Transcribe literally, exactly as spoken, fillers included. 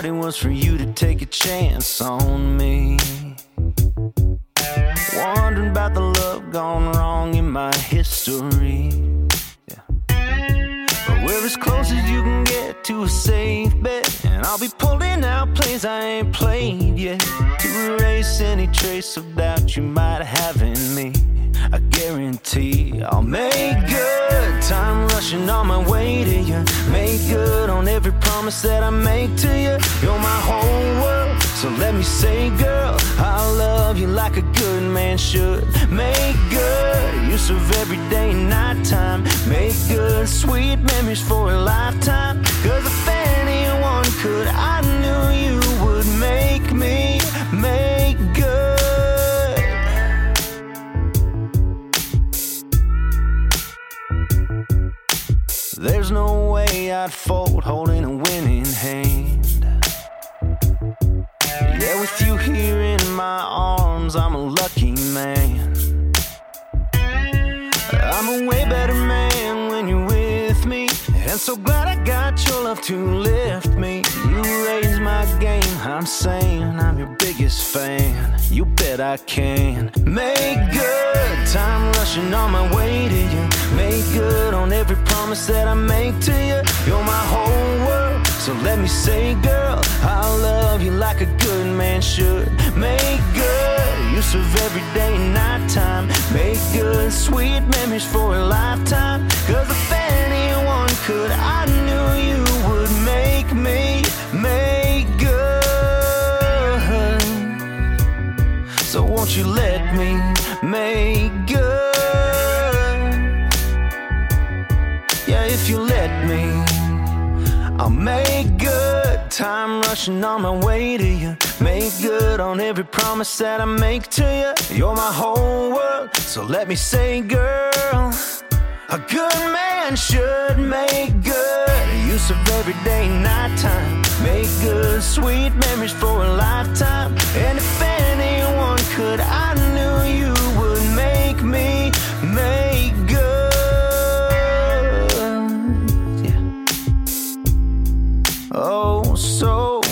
it was for you to take a chance on me. Wondering about the love gone wrong in my history. Yeah. But we're as close as you can get to a safe bet, and I'll be pulling out plays I ain't played yet to erase any trace of doubt you might have in me. I guarantee I'll make good. Time rushing on my way to you. Make good on every promise that I make to you. You're my whole world, so let me say, girl, I'll love you like a good man should. Make good use of every day and night time. Make good sweet memories for a lifetime. Cause if anyone could, I knew you would make me make good. There's no way I'd fold holding a winning hand. Yeah, with you here in my arms, I'm a lucky man. I'm a way better man when you're with me, and so glad I got your love to lift me. You raise my game, I'm saying I'm your biggest fan. You bet I can make good. Time rushing on my way to you. Make good on every promise that I make to you. You're my whole world, so let me say, girl, I'll love you like a good man should. Make good use of every day and night time. Make good sweet memories for a lifetime. Cause if anyone could, I knew you would make me make good. So won't you let me make good? Yeah, if you let me, I'll make good. Time rushing on my way to you. Make good on every promise that I make to you. You're my whole world, so let me say, girl, a good man should make good use of every day and night time. Make good sweet memories for a lifetime. And if anyone could, I knew you would make me make good. Yeah. Oh, so